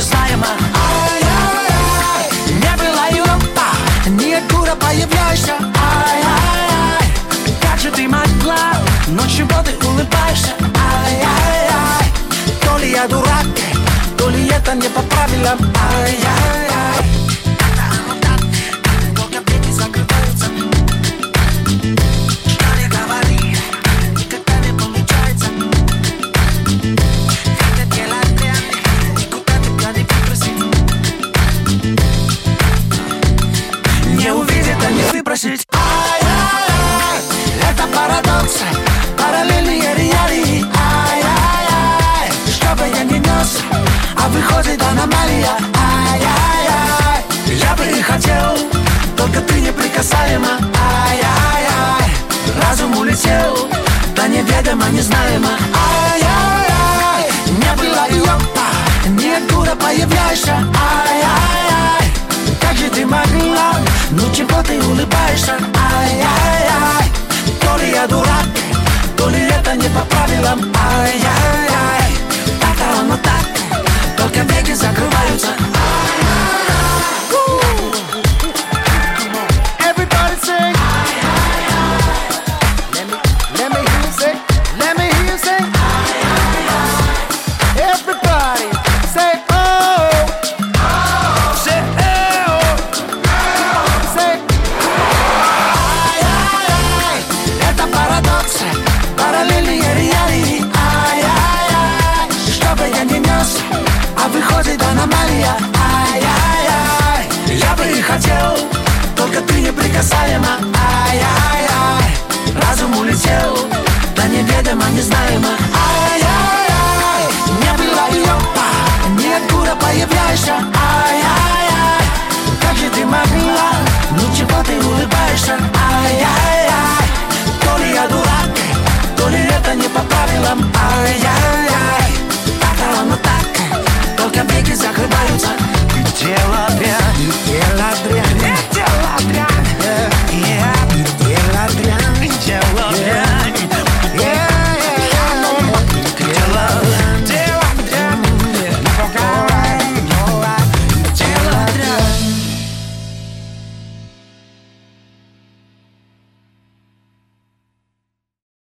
незнаемо. Ай-яй-яй, не было ее, ниоткуда появляешься. Ай-яй-яй, как же ты могла, но чего ты улыбаешься? Ай-яй-яй, то ли я дурак, то ли это не по правилам. Ай-яй-яй, только веки закрываются. Что не говори, никогда не получается. Хотя делать реально, никуда тебя не выбросить. Не увидеть, а не выпросить. Ай-яй-яй, это парадокс, параллельные реалии. Ай-яй-яй, что бы я ни нес, а выходит аномалия. Ай-яй-яй, я бы и хотел, только ты неприкасаема. Ай-яй-яй, разум улетел, да неведомо, незнаемо. Ай-яй-яй, не было ее, ниоткуда появляешься. Ай-яй-яй, как же ты могла, ну чего ты улыбаешься? Ай-яй-яй, то ли я дурак, то ли это не по правилам. Ай-яй-яй, так-то оно так, только веки закрываются. Everybody sing. Let me hear you say. Let me hear you say. Everybody say oh. Say oh. Say. Ай-яй-яй, это парадокс, параллельные реалии. Ай-яй-яй, что бы я ни нес, а выходит аномалия. Ай-яй-яй, я бы и хотел, только ты неприкасаема. Ай-яй-яй, разум улетел, да неведомо, незнаемо. Ай-яй-яй, не было ее, ниоткуда появляешься. Ай-яй-яй.